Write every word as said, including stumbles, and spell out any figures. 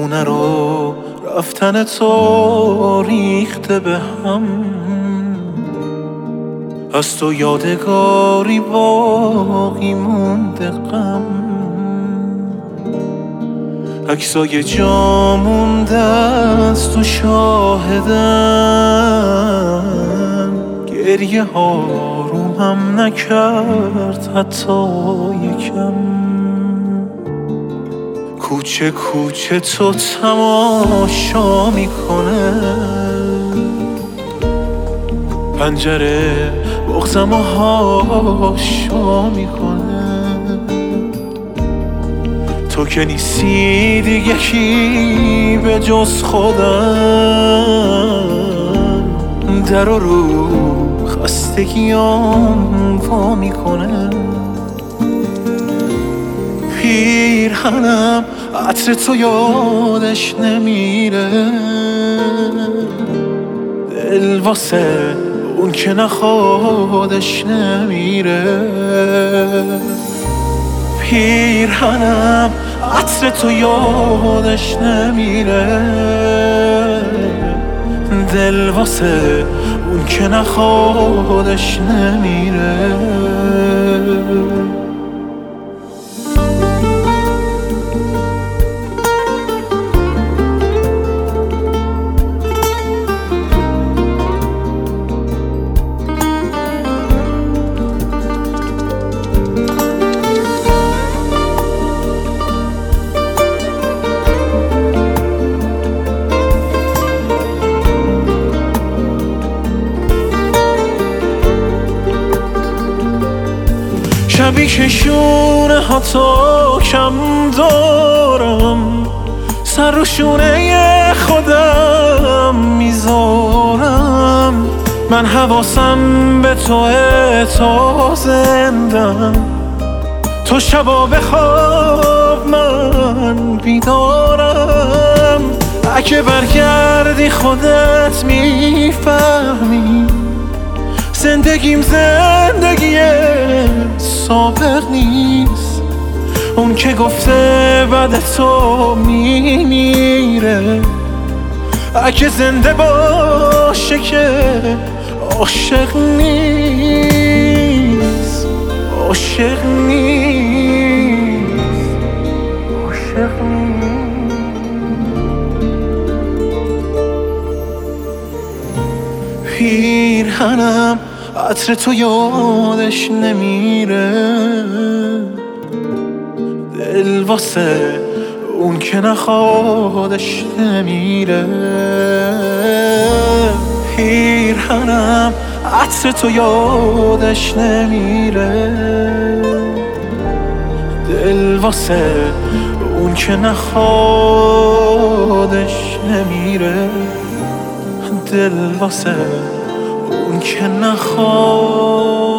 خونه رو رفتن تو ریخته به هم، از تو یادگاری باقی مونده غم. عکسای جا مونده از تو شاهدن، گریه ها رومم نکرد حتی یکم. کوچه کوچه تو تماشا میکنه، پنجره بغضم و هاشا میکنه. تو که نیستی دیگه کی به جز خودم، در و رو خستگیام وا میکنه. پیرهنم عطر تو یادش نمیره، دل واسه اون که نخوادش نمیره. پیرهنم عطر تو یادش نمیره، دل واسه اون که نخوادش نمیره. شبی که شونه ها تا کم دارم، سر رو شونه خودم میذارم. من حواسم به توه تا زندم، تو شبا بخواب من بیدارم. اگه برگردی خودت میفهمی، زندگیم زندگی سابق نیست. اون که گفته بعد تو میمیره، اگه زنده باشه که عاشق نیست. عاشق نیست، عاشق نیست. پیرهنم عطر تو یادش نمیره، دل واسه اون که نخوادش نمیره. پیرهنم عطر تو یادش نمیره، دل واسه اون که نخوادش نمیره. دل واسه اون که نخواد